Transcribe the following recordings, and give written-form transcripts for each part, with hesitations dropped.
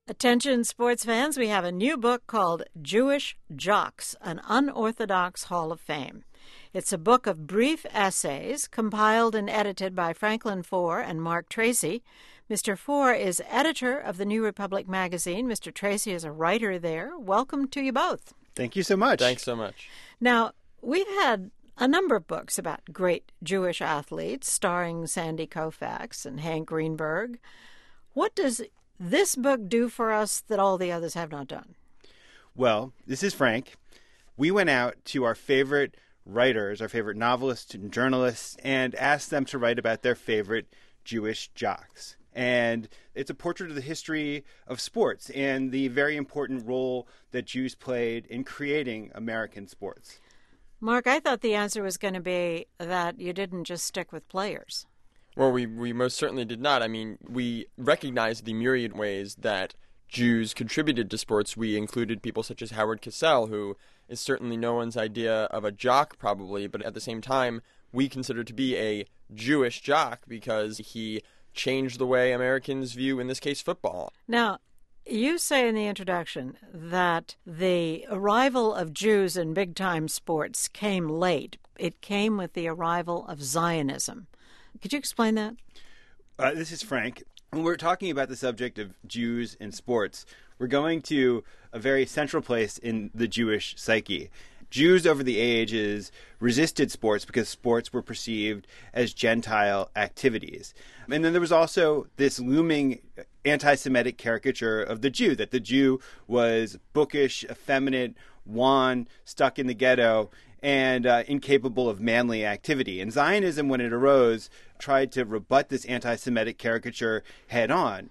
Attention sports fans, we have a new book called Jewish Jocks, an Unorthodox Hall of Fame. It's a book of brief essays compiled and edited by Franklin Foer and Mark Tracy. Mr. Foer is editor of the New Republic magazine. Mr. Tracy is a writer there. Welcome to you both. Thank you so much. Thanks so much. Now, we've had a number of books about great Jewish athletes, starring Sandy Koufax and Hank Greenberg. What does this book do for us that all the others have not done? Well, this is Frank. We went out to our favorite writers, our favorite novelists and journalists, and asked them to write about their favorite Jewish jocks. And it's a portrait of the history of sports and the very important role that Jews played in creating American sports. Mark, I thought the answer was going to be that you didn't just stick with players. Well, we most certainly did not. I mean, we recognized the myriad ways that Jews contributed to sports. We included people such as Howard Cosell, who is certainly no one's idea of a jock, probably, but at the same time, we consider to be a Jewish jock because he changed the way Americans view, in this case, football. Now, you say in the introduction that the arrival of Jews in big-time sports came late. It came with the arrival of Zionism. Could you explain that? This is Frank. When we're talking about the subject of Jews in sports, we're going to a very central place in the Jewish psyche. Jews over the ages resisted sports because sports were perceived as Gentile activities. And then there was also this looming anti-Semitic caricature of the Jew, that the Jew was bookish, effeminate, wan, stuck in the ghetto, and incapable of manly activity. And Zionism, when it arose, tried to rebut this anti-Semitic caricature head on.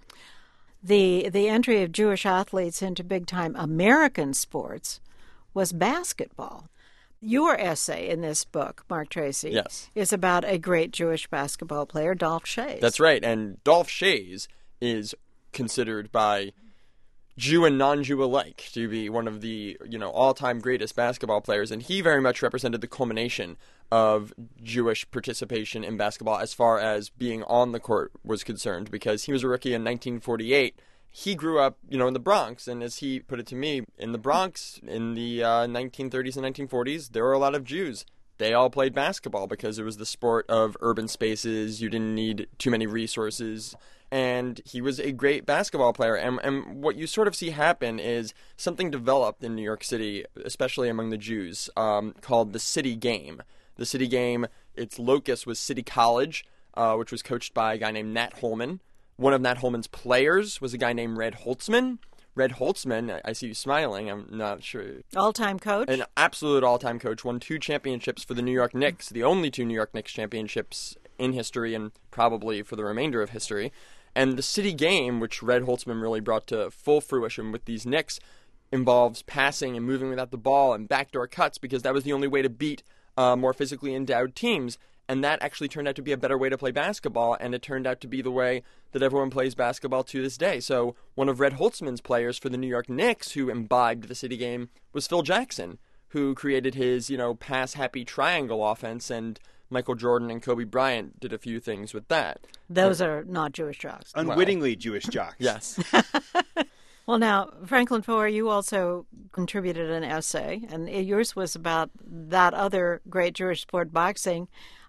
The entry of Jewish athletes into big-time American sports was basketball. Your essay in this book, Mark Tracy, yes, is about a great Jewish basketball player, Dolph Schayes. That's right, and Dolph Schayes is considered by Jew and non-Jew alike to be one of the, all-time greatest basketball players, and he very much represented the culmination of Jewish participation in basketball as far as being on the court was concerned, because he was a rookie in 1948. He grew up, in the Bronx, and as he put it to me, in the Bronx in the 1930s and 1940s, there were a lot of Jews. They all played basketball because it was the sport of urban spaces. You didn't need too many resources. And he was a great basketball player. And what you sort of see happen is something developed in New York City, especially among the Jews, called the City Game. The City Game, its locus was City College, which was coached by a guy named Nat Holman. One of Nat Holman's players was a guy named Red Holtzman. Red Holtzman, I see you smiling, I'm not sure. All-time coach? An absolute all-time coach, won 2 championships for the New York Knicks, the only 2 New York Knicks championships in history and probably for the remainder of history. And the City Game, which Red Holtzman really brought to full fruition with these Knicks, involves passing and moving without the ball and backdoor cuts because that was the only way to beat more physically endowed teams. And that actually turned out to be a better way to play basketball, and it turned out to be the way that everyone plays basketball to this day. So one of Red Holtzman's players for the New York Knicks who imbibed the City Game was Phil Jackson, who created his, pass-happy triangle offense, and Michael Jordan and Kobe Bryant did a few things with that. Those are not Jewish jocks. Unwittingly Jewish jocks. Yes. Well, now, Franklin Foer, you also contributed an essay, and yours was about that other great Jewish sport, boxing.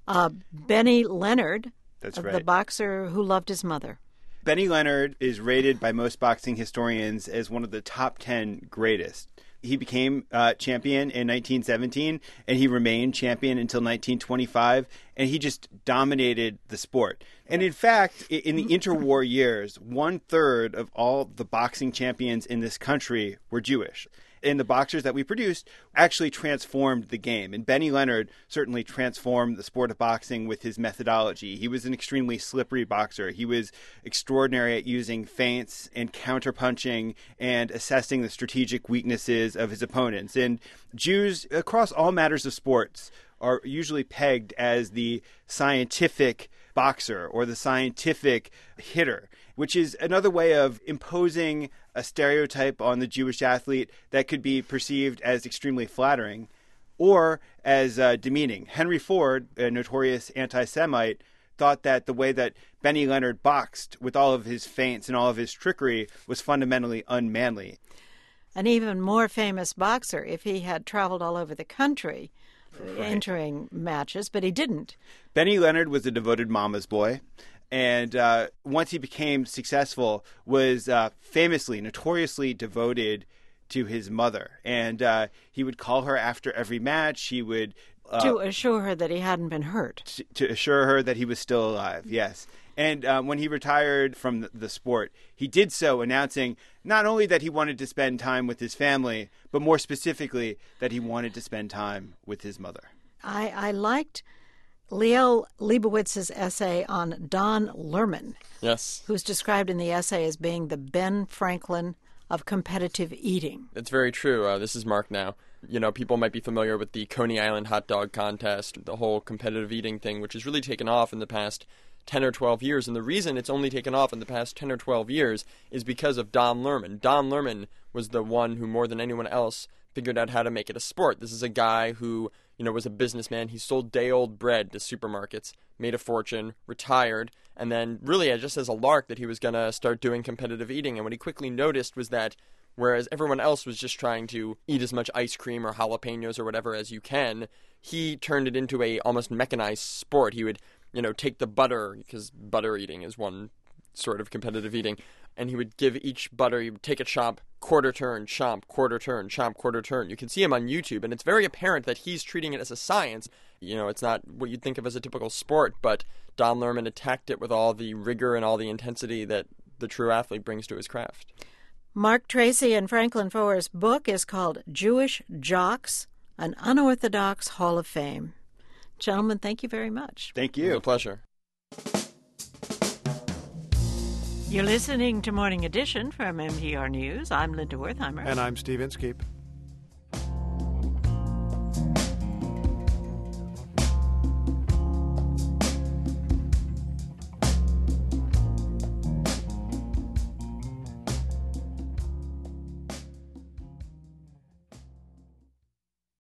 Benny Leonard, That's right. The boxer who loved his mother. Benny Leonard is rated by most boxing historians as one of the top 10 greatest. He became champion in 1917, and he remained champion until 1925, and he just dominated the sport. And in fact, in the interwar years, 1/3 of all the boxing champions in this country were Jewish. And the boxers that we produced actually transformed the game. And Benny Leonard certainly transformed the sport of boxing with his methodology. He was an extremely slippery boxer. He was extraordinary at using feints and counterpunching and assessing the strategic weaknesses of his opponents. And Jews, across all matters of sports, are usually pegged as the scientific boxer or the scientific hitter, which is another way of imposing a stereotype on the Jewish athlete that could be perceived as extremely flattering or as demeaning. Henry Ford, a notorious anti-Semite, thought that the way that Benny Leonard boxed with all of his feints and all of his trickery was fundamentally unmanly. An even more famous boxer if he had traveled all over the country entering matches, but he didn't. Benny Leonard was a devoted mama's boy. And once he became successful, was famously, notoriously devoted to his mother. And he would call her after every match. He would... to assure her that he hadn't been hurt. To assure her that he was still alive, yes. And when he retired from the sport, he did so announcing not only that he wanted to spend time with his family, but more specifically that he wanted to spend time with his mother. I liked Liel Leibowitz's essay on Don Lerman, Yes. who's described in the essay as being the Ben Franklin of competitive eating. It's very true. This is Mark now. You know, people might be familiar with the Coney Island hot dog contest, the whole competitive eating thing, which has really taken off in the past 10 or 12 years. And the reason it's only taken off in the past 10 or 12 years is because of Don Lerman. Don Lerman was the one who, more than anyone else, figured out how to make it a sport. This is a guy who, you know, was a businessman. He sold day-old bread to supermarkets, made a fortune, retired, and then really just as a lark that he was going to start doing competitive eating. And what he quickly noticed was that whereas everyone else was just trying to eat as much ice cream or jalapenos or whatever as you can, he turned it into a almost mechanized sport. He would, you know, take the butter, because butter eating is one sort of competitive eating, and he would give each butter, he would take a chomp, quarter turn, chomp, quarter turn, chomp, quarter turn. You can see him on YouTube, and it's very apparent that he's treating it as a science. You know, it's not what you'd think of as a typical sport, but Don Lerman attacked it with all the rigor and all the intensity that the true athlete brings to his craft. Mark Tracy and Franklin Foer's book is called Jewish Jocks, an Unorthodox Hall of Fame. Gentlemen, thank you very much. Thank It was you. a pleasure. You're listening to Morning Edition from MTR News. I'm Linda Wertheimer. And I'm Steve Inskeep.